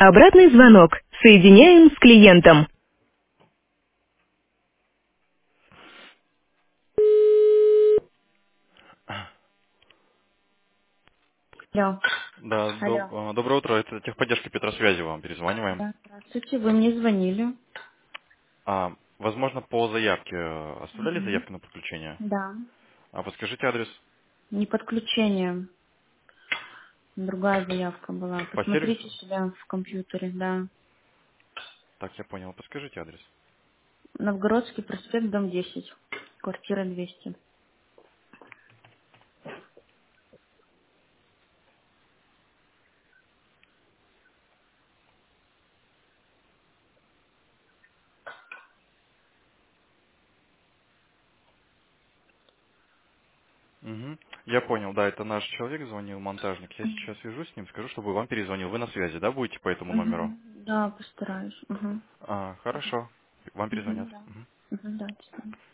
Обратный звонок. Соединяем с клиентом. Алло. Да, Алло. доброе утро. Это техподдержка Петросвязи вам перезваниваем. Да, здравствуйте, вы мне звонили. Возможно, по заявке оставляли Мгм. заявку на подключение? Да. Подскажите адрес Не подключение. Другая заявка была. по Посмотрите сервису? себя в компьютере, да. Так, я понял. Подскажите адрес. Новгородский проспект, дом 10. Квартира 200. Угу. Я понял, да, это наш человек звонил, монтажник. Я сейчас свяжусь с ним, скажу, чтобы вам перезвонил. Вы на связи, да, будете по этому номеру? Мгм. Да, постараюсь. Угу. Хорошо. Вам перезвонят. Угу, да. Мгм. Угу, да, до свидания.